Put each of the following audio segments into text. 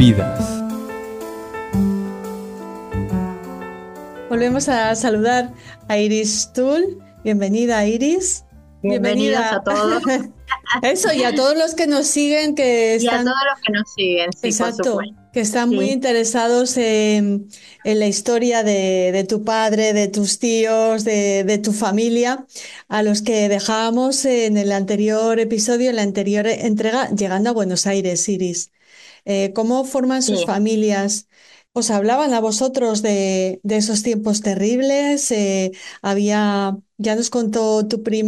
vidas. Volvemos a saludar a Iris Tull. Bienvenida, Iris. Bienvenidos a Bienvenida. todos Eso, y a todos los que nos siguen, que y a todos están, los que nos siguen, sí, por exacto, supuesto. que están muy Sí, interesados en la historia de tu padre, de tus tíos, de tu familia, a los que dejábamos en el anterior episodio, en la anterior entrega, llegando a Buenos Aires, Iris. ¿Cómo forman sus sí. familias? ¿Os hablaban a vosotros de esos tiempos terribles? Ya nos contó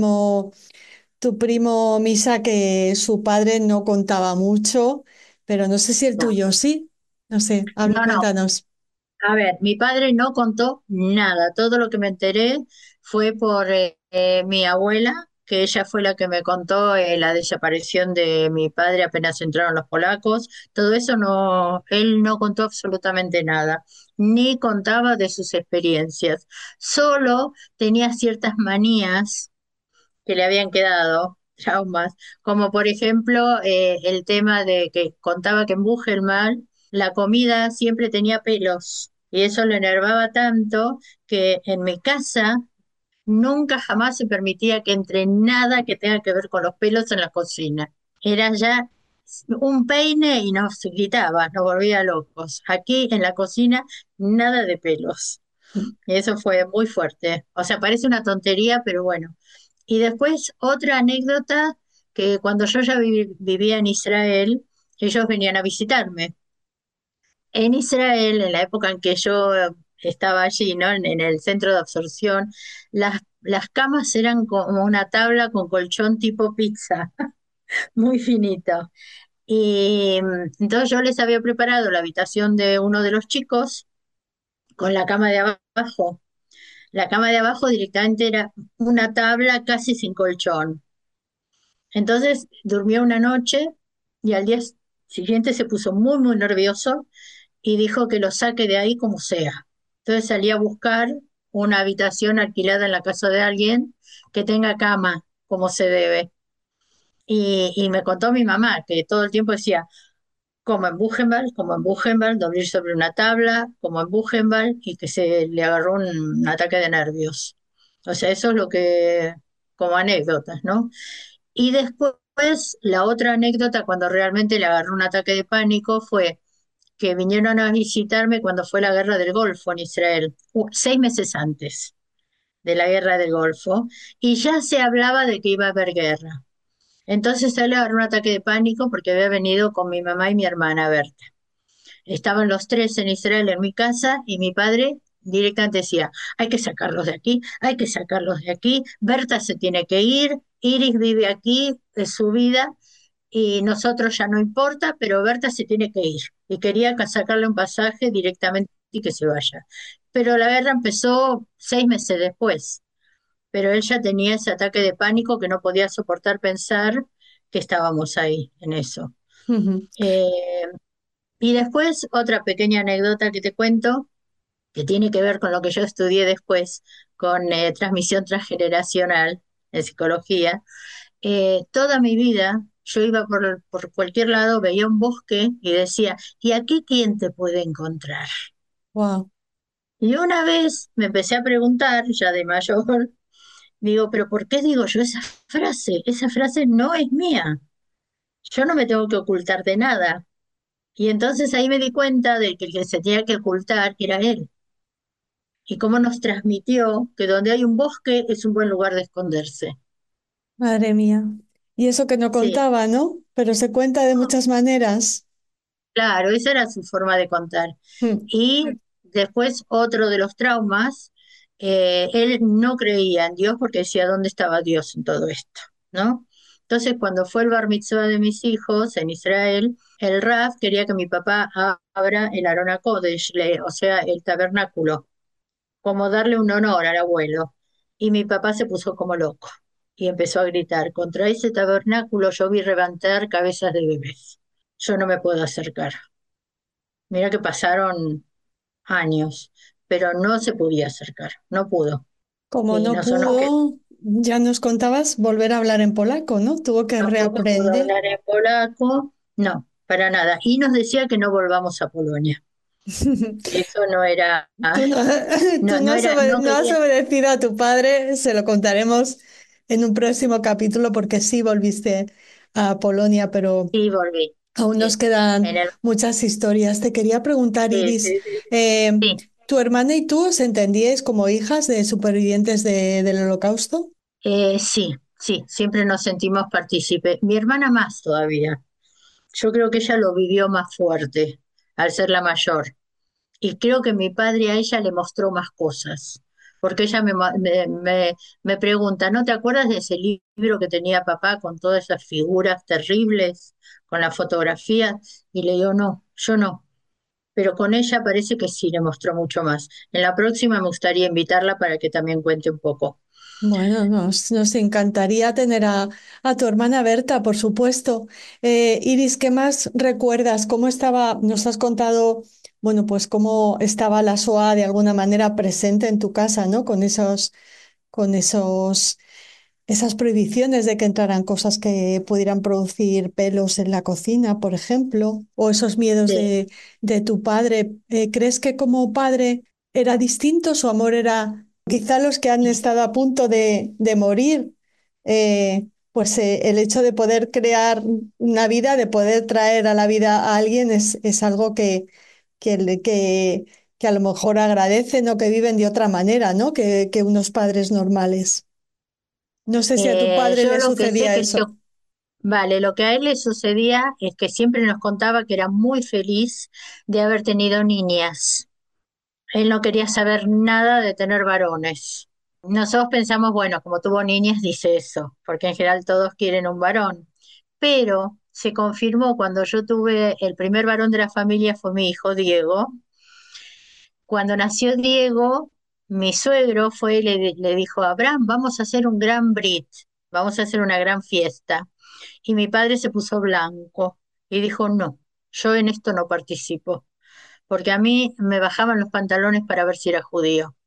tu primo Misa, que su padre no contaba mucho, pero no sé si el No, tuyo sí. No sé, no, no. cuéntanos. A ver, mi padre no contó nada. Todo lo que me enteré fue por mi abuela, que ella fue la que me contó la desaparición de mi padre apenas entraron los polacos. Todo eso no, él no contó absolutamente nada, ni contaba de sus experiencias. Solo tenía ciertas manías que le habían quedado, traumas, como por ejemplo el tema de que contaba que en Buchenwald la comida siempre tenía pelos y eso le enervaba tanto que en mi casa nunca jamás se permitía que entre nada que tenga que ver con los pelos en la cocina. Era ya un peine y nos quitaba, nos volvía locos. Aquí en la cocina nada de pelos. Y eso fue muy fuerte. O sea, parece una tontería, pero bueno. Y después otra anécdota, que cuando yo ya vivía en Israel, ellos venían a visitarme. En Israel, en la época en que yo estaba allí, ¿no? En el centro de absorción, las camas eran como una tabla con colchón tipo pizza, muy finito. Y entonces yo les había preparado la habitación de uno de los chicos con la cama de abajo. La cama de abajo directamente era una tabla casi sin colchón. Entonces durmió una noche y al día siguiente se puso muy, muy nervioso y dijo que lo saque de ahí como sea. Entonces salí a buscar una habitación alquilada en la casa de alguien que tenga cama como se debe. Y me contó mi mamá que todo el tiempo decía, como en Buchenwald, dormir sobre una tabla, como en Buchenwald, y que se le agarró un ataque de nervios. O sea, eso es lo que, como anécdotas, ¿no? Y después, la otra anécdota, cuando realmente le agarró un ataque de pánico, fue que vinieron a visitarme cuando fue la guerra del Golfo en Israel, 6 meses antes de la guerra del Golfo, y ya se hablaba de que iba a haber guerra. Entonces él le agarró un ataque de pánico porque había venido con mi mamá y mi hermana a Berta. Estaban los tres en Israel en mi casa y mi padre directamente decía, hay que sacarlos de aquí, hay que sacarlos de aquí, Berta se tiene que ir, Iris vive aquí, es su vida y nosotros ya no importa, pero Berta se tiene que ir. Y quería sacarle un pasaje directamente y que se vaya. Pero la guerra empezó 6 meses después, pero él ya tenía ese ataque de pánico que no podía soportar pensar que estábamos ahí en eso. Ujú. Eh, y después, otra pequeña anécdota que te cuento, que tiene que ver con lo que yo estudié después, con transmisión transgeneracional en psicología. Toda mi vida yo iba por cualquier lado, veía un bosque y decía, ¿y aquí quién te puede encontrar? Wow. Y una vez me empecé a preguntar, ya de mayor, digo, ¿pero por qué digo yo esa frase? Esa frase no es mía. Yo no me tengo que ocultar de nada. Y entonces ahí me di cuenta de que el que se tenía que ocultar era él. Y cómo nos transmitió que donde hay un bosque es un buen lugar de esconderse. Madre mía. Y eso que no Sí, contaba, ¿no? Pero se cuenta de muchas maneras. claro, esa era su forma de contar. Mm. Y después otro de los traumas, él no creía en Dios porque decía, ¿dónde estaba Dios en todo esto? ¿No? Entonces, cuando fue el bar mitzvah de mis hijos en Israel, el Raf quería que mi papá abra el Arona Kodesh, o sea, el tabernáculo, como darle un honor al abuelo. Y mi papá se puso como loco y empezó a gritar, contra ese tabernáculo yo vi levantar cabezas de bebés. Yo no me puedo acercar. Mira que pasaron años, pero no se podía acercar, no pudo. Como Y no pudo, ya nos contabas volver a hablar en polaco, ¿no? Tuvo que no pudo reaprender. hablar en polaco, no. para nada. Y nos decía que no volvamos a Polonia, que eso no era, Tú no, tú no, no no has, era, no no has quería, obedecido a tu padre, se lo contaremos en un próximo capítulo porque sí volviste a Polonia, pero sí, volví. aún nos Sí, quedan en el, muchas historias. Te quería preguntar, sí, Iris, sí, sí, eh, sí. ¿tu hermana y tú os entendíais como hijas de supervivientes del Holocausto? Sí, sí, siempre nos sentimos partícipes. Mi hermana más todavía. Yo creo que ella lo vivió más fuerte al ser la mayor. Y creo que mi padre a ella le mostró más cosas. Porque ella me pregunta, ¿no te acuerdas de ese libro que tenía papá con todas esas figuras terribles, con las fotografías? Y le digo, no, yo no. Pero con ella parece que sí le mostró mucho más. En la próxima me gustaría invitarla para que también cuente un poco. Bueno, nos encantaría tener a tu hermana Berta, por supuesto. Iris, ¿qué más recuerdas? ¿Cómo estaba? Nos has contado, bueno, pues cómo estaba la SOA de alguna manera presente en tu casa, ¿no? Con esas prohibiciones de que entraran cosas que pudieran producir pelos en la cocina, por ejemplo, o esos miedos Sí. de tu padre. ¿Crees que como padre era distinto? ¿Su amor era quizá los que han estado a punto de morir? Pues el hecho de poder crear una vida, de poder traer a la vida a alguien es algo que, le- que, que a lo mejor agradecen o que viven de otra manera, ¿no? Que unos padres normales. No sé si a tu padre Yo le lo que sé sucedía que eso. vale, lo que a él le sucedía es que siempre nos contaba que era muy feliz de haber tenido niñas. Él no quería saber nada de tener varones. Nosotros pensamos, bueno, como tuvo niñas, dice eso, porque en general todos quieren un varón. Pero se confirmó cuando yo tuve el primer varón de la familia, fue mi hijo Diego. Cuando nació Diego, mi suegro fue y le dijo a Abraham, vamos a hacer un gran brit, vamos a hacer una gran fiesta. Y mi padre se puso blanco y dijo, no, yo en esto no participo, porque a mí me bajaban los pantalones para ver si era judío.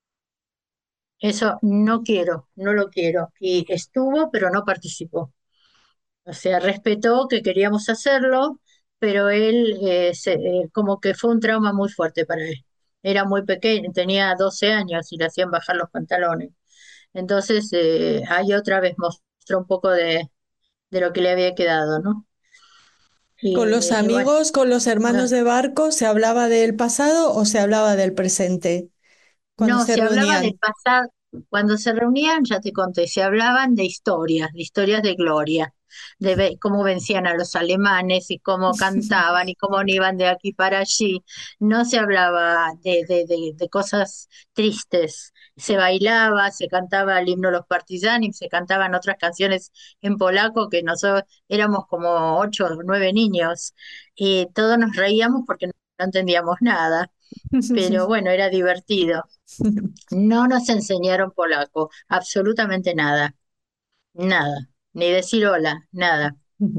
Eso no quiero, no lo quiero. Y estuvo, pero no participó. O sea, respetó que queríamos hacerlo, pero él como que fue un trauma muy fuerte para él. Era muy pequeño, tenía 12 años y le hacían bajar los pantalones. Entonces, ahí otra vez mostró un poco de lo que le había quedado, ¿no? ¿Con los Y bueno, amigos, con los hermanos no, de barco, se hablaba del pasado o se hablaba del presente cuando no, se se hablaba del reunían? pasado. Cuando se reunían, ya te conté, se hablaban de historias de gloria, cómo vencían a los alemanes y cómo cantaban y cómo no iban de aquí para allí. No se hablaba de cosas tristes. Se bailaba, se cantaba el himno de los partisanos, se cantaban otras canciones en polaco que nosotros éramos como 8 o 9 niños y todos nos reíamos porque no entendíamos nada, pero bueno, era divertido. No nos enseñaron polaco, absolutamente nada, nada, ni decir hola, nada.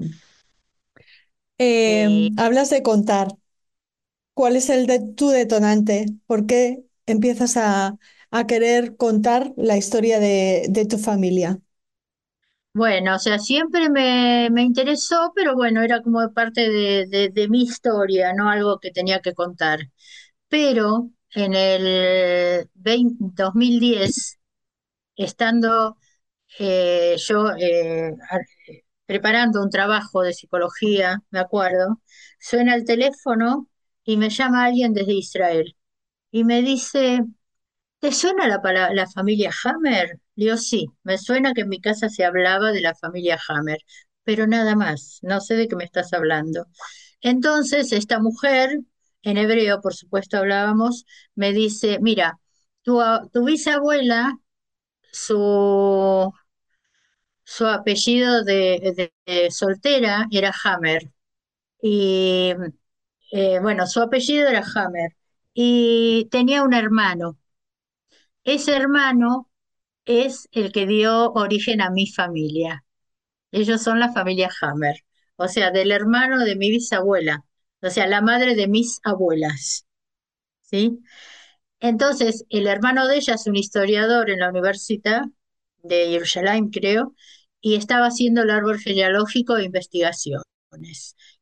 Eh, Hablas de contar. ¿Cuál es tu detonante? ¿Por qué empiezas a querer contar la historia de tu familia? bueno, o sea, siempre me interesó, pero bueno, era como parte de mi historia, no algo que tenía que contar. Pero en el 2010, estando yo preparando un trabajo de psicología, me acuerdo, suena el teléfono y me llama alguien desde Israel y me dice, ¿te suena la familia Hammer? Le digo, sí, me suena que en mi casa se hablaba de la familia Hammer, pero nada más, no sé de qué me estás hablando. Entonces, esta mujer, en hebreo, por supuesto, hablábamos, me dice, mira, tu bisabuela, su, su apellido de soltera era Hammer. Y bueno, su apellido era Hammer. Y tenía un hermano. Ese hermano es el que dio origen a mi familia. Ellos son la familia Hammer. O sea, del hermano de mi bisabuela. O sea, la madre de mis abuelas. ¿Sí? Entonces, el hermano de ella es un historiador en la Universidad de Jerusalén, creo, y estaba haciendo el árbol genealógico de investigaciones.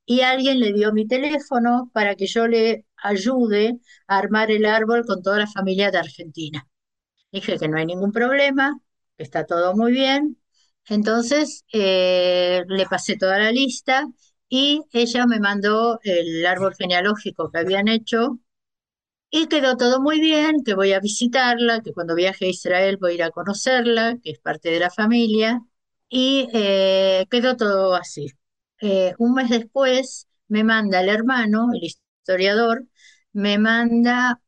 y alguien le dio mi teléfono para que yo le ayude a armar el árbol con toda la familia de Argentina. Dije que no hay ningún problema, que está todo muy bien. Entonces le pasé toda la lista y ella me mandó el árbol genealógico que habían hecho y quedó todo muy bien, que voy a visitarla, que cuando viaje a Israel voy a ir a conocerla, que es parte de la familia, y quedó todo así. Un mes después me manda el hermano, el historiador, me manda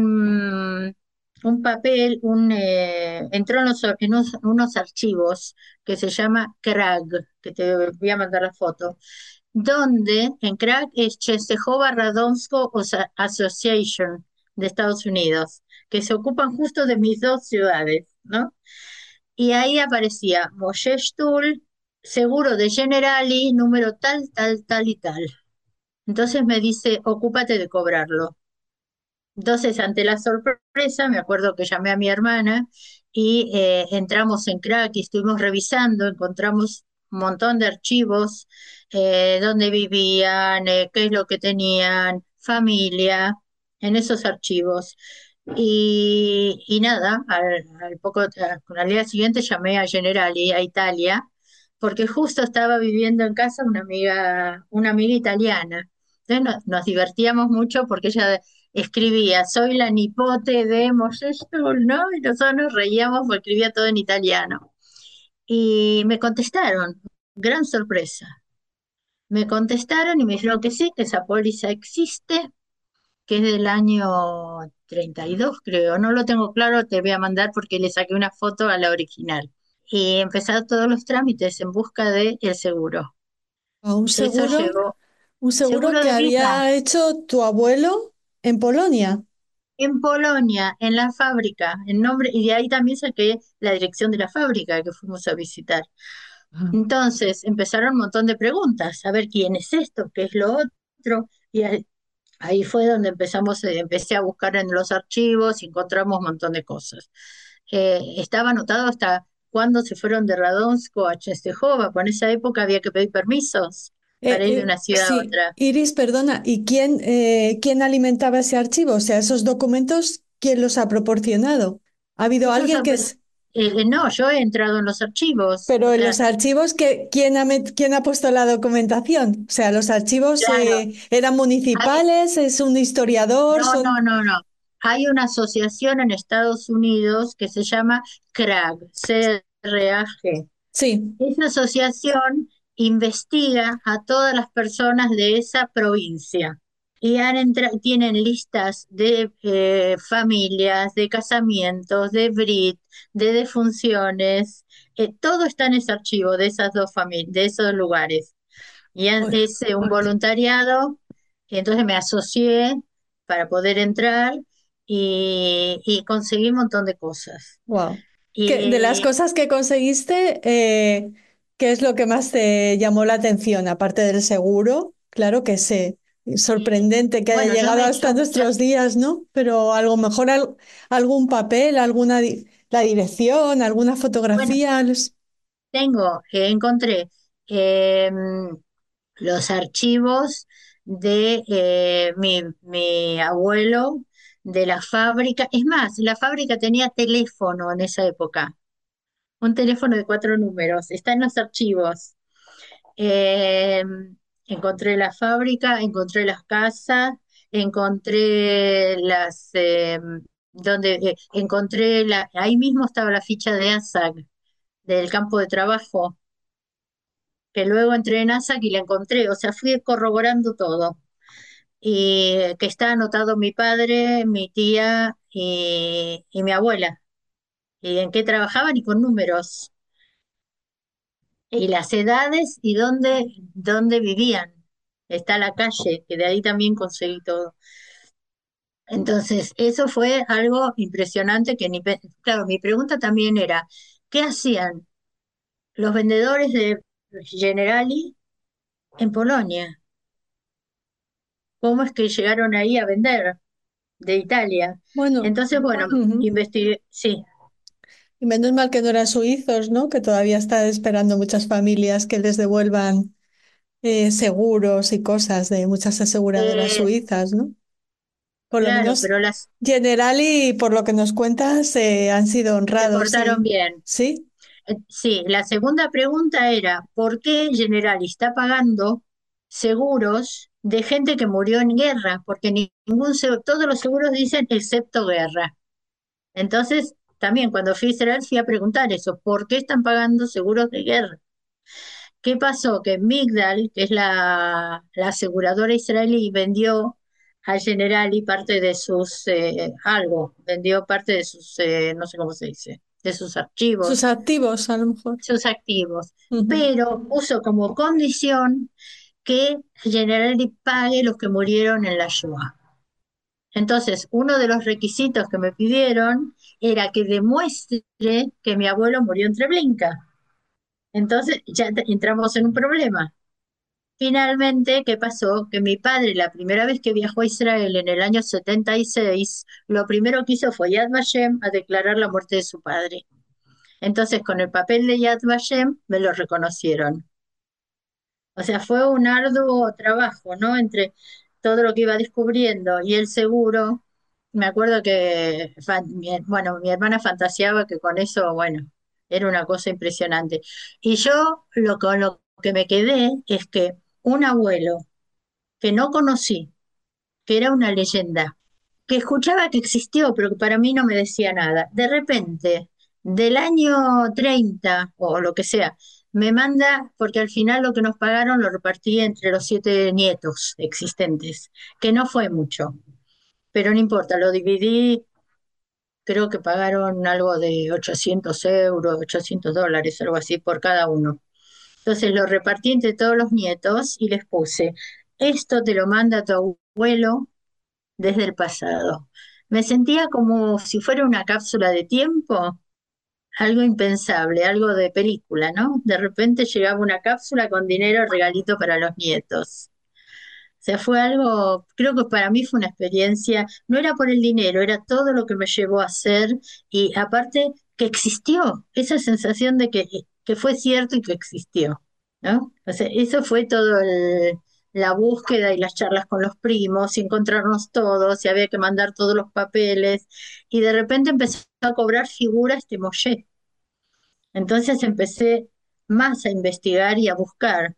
un papel, entró en unos archivos que se llama CRAG, que te voy a mandar la foto, donde en CRAG es Czestochowa Radomsko Association de Estados Unidos, que se ocupan justo de mis dos ciudades, ¿no? Y ahí aparecía Moshe Shtul, seguro de Generali, número tal, tal, tal y tal. Entonces me dice, ocúpate de cobrarlo. Entonces, ante la sorpresa, me acuerdo que llamé a mi hermana y entramos en Crack y estuvimos revisando, encontramos un montón de archivos, dónde vivían, qué es lo que tenían, familia, en esos archivos. Y nada, al día siguiente llamé a Generali, a Italia, porque justo estaba viviendo en casa una amiga italiana. Entonces nos divertíamos mucho porque ella escribía, soy la nipote de Moshe Stul, ¿no? Y nosotros nos reíamos porque escribía todo en italiano. Y me contestaron, gran sorpresa. Me contestaron y me dijeron que sí, que esa póliza existe, que es del año 32, creo. No lo tengo claro, te voy a mandar porque le saqué una foto a la original. Y empezaron todos los trámites en busca del seguro. A Eso llegó, un seguro seguro que de vida. había hecho tu abuelo en Polonia. En Polonia, en la fábrica, en nombre, y de ahí también saqué la dirección de la fábrica que fuimos a visitar. Ah. Entonces empezaron un montón de preguntas, a ver quién es esto, qué es lo otro, y ahí fue donde empecé a buscar en los archivos y encontramos un montón de cosas. Estaba anotado hasta cuándo se fueron de Radonsko a Czestochowa, pues en esa época había que pedir permisos para ir de una ciudad a Sí, otra. Iris, perdona, ¿y quién alimentaba ese archivo? O sea, esos documentos, ¿quién los ha proporcionado? ¿Ha habido Esos, alguien que ape- es... no, yo he entrado en los archivos, o Pero en sea, los archivos, ¿quién ha puesto la documentación? O sea, ¿los archivos claro. eran municipales? ¿Es un historiador? No, no, ¿Son...? no, no. Hay una asociación en Estados Unidos que se llama CRAG, C-R-A-G. Sí. Esa asociación investiga a todas las personas de esa provincia y tienen listas de familias, de casamientos, de brit, de defunciones. Todo está en ese archivo de esas dos familias, de esos lugares. Y es un voluntariado, y entonces me asocié para poder entrar y conseguí un montón de cosas. Wow. De las Y cosas que conseguiste, ¿qué es lo que más te llamó la atención? Aparte del seguro, claro que sé, sorprendente que haya bueno, yo llegado me he hasta hecho muchas, nuestros días, ¿no? Pero a lo mejor algún papel, la dirección, alguna bueno, fotografía. encontré eh, los archivos de mi abuelo, de la fábrica. Es más, la fábrica tenía teléfono en esa época, un teléfono de 4 números, está en los archivos. Eh, Encontré la fábrica, encontré las casas, encontré ahí mismo estaba la ficha de ASAC, del campo de trabajo, que luego entré en ASAC y la encontré, o sea, fui corroborando todo. Y que está anotado mi padre, mi tía y mi abuela, y en qué trabajaban y con números, y las edades y dónde vivían. Está la calle, que de ahí también conseguí todo. Entonces, eso fue algo impresionante claro, mi pregunta también era, ¿qué hacían los vendedores de Generali en Polonia? ¿Cómo es que llegaron ahí a vender de Italia? Bueno, Entonces, bueno, ujú. investigué, sí, Y menos mal que no eran suizos, ¿no? Que todavía están esperando muchas familias que les devuelvan seguros y cosas de muchas aseguradoras Eh, suizas, ¿no? Por lo claro, menos pero las Generali, por lo que nos cuentas, han sido se honrados, portaron sí. bien. ¿Sí? Sí, la segunda pregunta era, ¿por qué Generali está pagando seguros de gente que murió en guerra? Porque todos los seguros dicen excepto guerra. Entonces, también cuando fui a Israel fui a preguntar eso, ¿por qué están pagando seguros de guerra? ¿Qué pasó? Que Migdal, que es la aseguradora israelí, vendió al Generali parte de sus, vendió parte de sus, no sé cómo se dice, de sus Sus archivos, activos, a lo mejor. sus activos, Ujú. pero puso como condición que Generali pague los que murieron en la Shoah. Entonces, uno de los requisitos que me pidieron era que demuestre que mi abuelo murió en Treblinka. Entonces, ya entramos en un problema. Finalmente, ¿qué pasó? Que mi padre, la primera vez que viajó a Israel en el año 76, lo primero que hizo fue Yad Vashem a declarar la muerte de su padre. Entonces, con el papel de Yad Vashem, me lo reconocieron. O sea, fue un arduo trabajo, ¿no? Entre todo lo que iba descubriendo y el seguro. Me acuerdo que, bueno, mi hermana fantaseaba que con eso, bueno, era una cosa impresionante. Y yo con lo que me quedé es que un abuelo que no conocí, que era una leyenda, que escuchaba que existió, pero que para mí no me decía nada. De repente, del año 30 o lo que sea, me manda, porque al final lo que nos pagaron lo repartí entre los 7 nietos existentes, que no fue mucho, pero no importa, lo dividí, creo que pagaron algo de 800 euros, $800, algo así por cada uno. Entonces lo repartí entre todos los nietos y les puse, esto te lo manda tu abuelo desde el pasado. Me sentía como si fuera una cápsula de tiempo, algo impensable, algo de película, ¿no? De repente llegaba una cápsula con dinero, regalito para los nietos. O sea, fue algo, creo que para mí fue una experiencia, no era por el dinero, era todo lo que me llevó a hacer y aparte que existió, esa sensación de que fue cierto y que existió, ¿no? O sea, eso fue todo la búsqueda y las charlas con los primos y encontrarnos todos y había que mandar todos los papeles y de repente empezó a cobrar figura este Moshe. Entonces empecé más a investigar y a buscar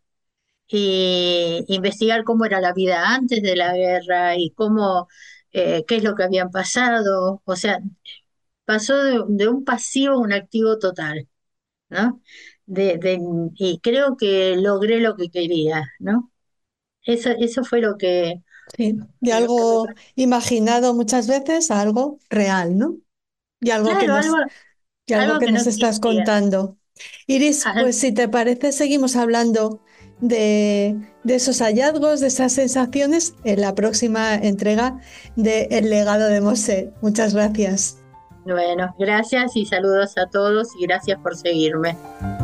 y investigar cómo era la vida antes de la guerra y cómo, qué es lo que habían pasado. O sea, pasó de un pasivo a un activo total, ¿no? Y creo que logré lo que quería, ¿no? Eso fue Sí, de lo que me algo pasó. imaginado muchas veces a algo real, ¿no? Y algo que Claro, nos, y algo algo que que no nos estás existía. contando. Iris, Al- pues si te parece, seguimos hablando de esos hallazgos, de esas sensaciones en la próxima entrega de El legado de Mosé. Muchas gracias. Bueno, gracias y saludos a todos y gracias por seguirme.